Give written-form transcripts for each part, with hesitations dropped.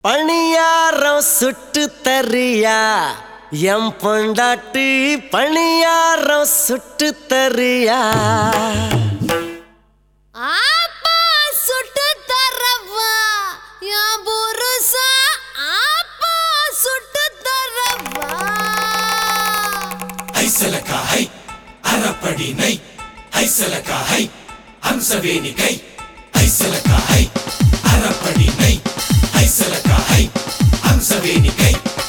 பணியாரம் சுட்டு தரியா எம் பொண்டாட்டி பணியாரம் சுட்டு தரியா ஆப்பா சுட்டு தரவா என் புருஷா ஆப்பா சுட்டு தரவா ஐசலக்கா ஹை அரப்படி நை ஐசலக்கா ஹை ஹம்சவேணி கை ஐசலக்கா ஹை அரப்படி நை ஐசலக்கா ஹை ஹம்சவேணி கை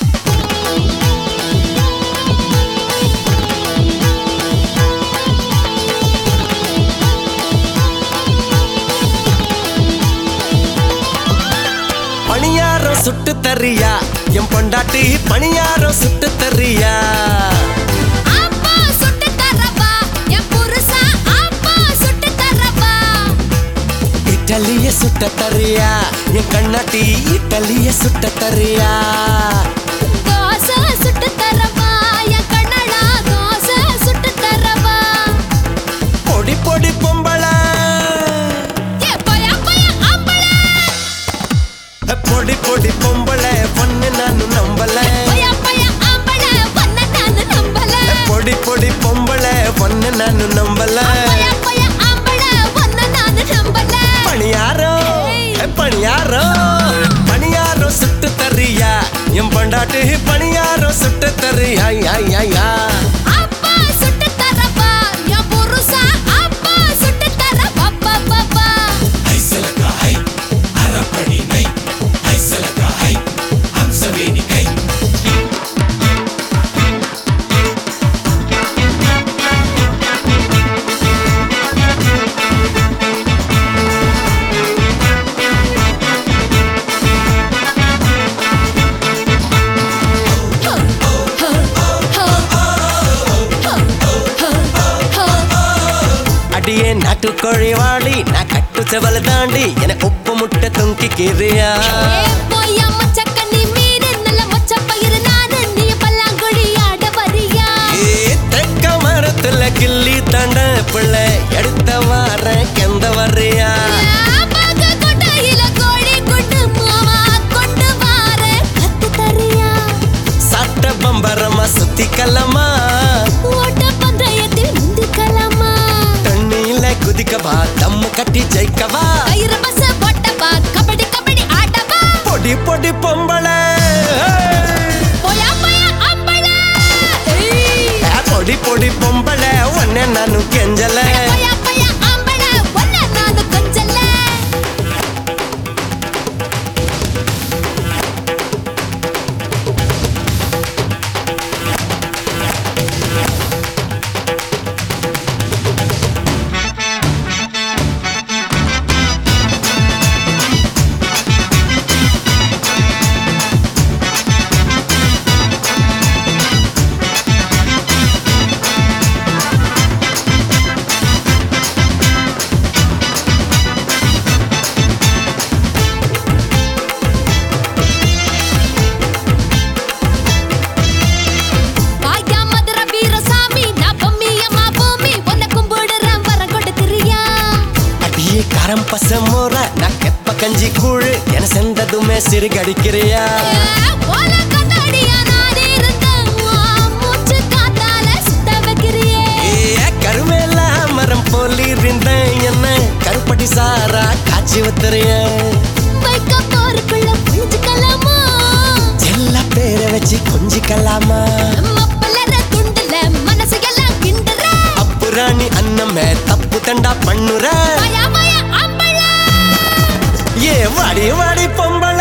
பணியாரம் சுட்டு தரியா எம் பொண்டாட்டி பணியாரம் சுட்டு தரியா ஆப்பா சுட்டு தரவா என் புருஷா ஆப்பா சுட்டு தரவா இட்டலிய சுட்ட தரியா என் கண்ணாட்டி இட்டலிய சுட்ட தரியா தோசை சுட்டு தரவா என் கண்ணடா தோசை சுட்டு தரவா பொடி பொடி பொம்பள ஏ போயா போயா ஆம்பள பொடி பொடி பொம்பள பொண்ணு நானு நம்பல போயா போயா ஆம்பள பண்ண நான் நம்பல பொடி பொடி பொம்பள பொண்ணு நானு நம்பல போயா போயா ஆம்பள பண்ண நான் நம்பல பணியாரம் பணியாரம் பணியாரம் சுட்டு தரியா என் பொண்டாட்டி பணியாரம் சுட்டு தரியா யா யா யா அப்பா சுட்டு தரவா என் புருஷா அப்பா சுட்டு தரவா பாப்பா ஐசலக்கா ஹை அரப்படி நை ஐசலக்கா ஹை ஹம்சவேணி கை அடியே நாட்டுக்கோழி வாடி நான் கட்டு செவல தாண்டி என உப்பு முட்டை தொங்கிக்கிறியா போயா மச்சக்கண்ணி மீறு நல்ல மொச்ச பயிறு நானு நீ பல்லாங்குழி ஆட வரியா தெக்க மரத்துல கிள்ளி தண்ட பிள்ளை எடுத்த வார கெந்த வர்றியா பாக்க கொட்டையில கோழி குண்டு மாமா கொண்டு வார கத்து தரியா சட்ட பம்பரமா சுத்திக்கலமா ஓட்ட பந்தயத்தில் முந்திக்கலாமா தண்ணியில குதிக்கவா தம்மு கட்டி ஜெயிக்கவா கயிறு பஸ் போட்டவா கபடி கபடி ஆடவா பொடி பொடி பொம்பள போயா போயா ஆம்பள பொடி பொடி பொம்பள ஒன்ன நானு கெஞ்சல போயா போயா ஆம்பள ஒன்ன நான் கொஞ்சல வாயா மதுர வீரசாமி நான் பொம்மியம்மா பூமி உன்னை கும்பிடுறேன் வரம் கொடுக்கிறியா அடியே காரம் பசமோர நான் கெப்ப கஞ்சி கூழு என செந்ததுமே சிறுகடிக்கிறியா ஓல கண்ணாடியா நான் இருந்தேன் மூச்சு காத்தால சுத்த வைக்கிறியே கருமேல மரம் போலி இருந்தேன் என்ன கருப்பட்டி சாரா காய்ச்சி ஊத்துறிய வைக்க போருக்குள்ள புளிச்சுக்கலாமா எல்லா பேரை வச்சு கொஞ்சிக்கலாமா மப்பலற துண்டுல மனசு எல்லாம் கிண்டுற அப்புராணி அன்னமே தப்பு தண்டா பண்ணுற வாயா வாயா ஆம்பள ஏ வாடி வாடி பொம்பள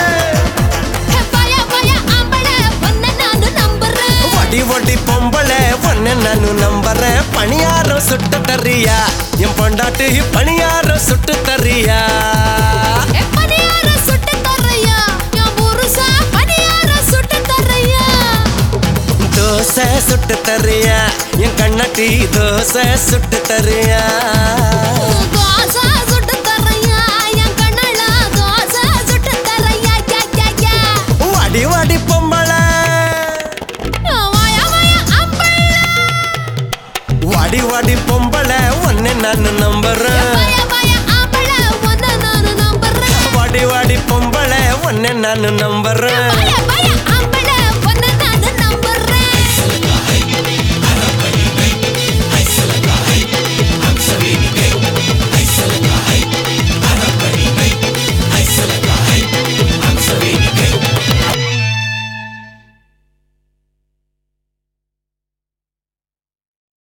வாயா வாயா ஆம்பள உன்னை நான் நம்புறேன் வடி வடி பொம்பள ஒன்ன நானு நம்புறேன் பணியாரம் சுட்டு தரியா என் பொண்டாட்டி பணியாரம் சுட்டு தரியா பணியார சுட்டு தரையா என் புருஷா பணியார சுட்டு தரையா தோசை சுட்டு தரியா என் கண்ணாட்டி தோசை சுட்டு தரியா தோசை சுட்டு தரையா என் கண்ணல தோசை சுட்டு தரையா யா யா யா வாடி வாடி பொம்பள வாயா வாயா ஆம்பள வாடி வாடி பொம்பள ஒன்ன நானு நம்புறேன் வாயா வாயா ஆம்பள உன்னை நான் நம்புறேன் வாடி வாடி பொம்பள ஒன்ன நானு நம்புறேன்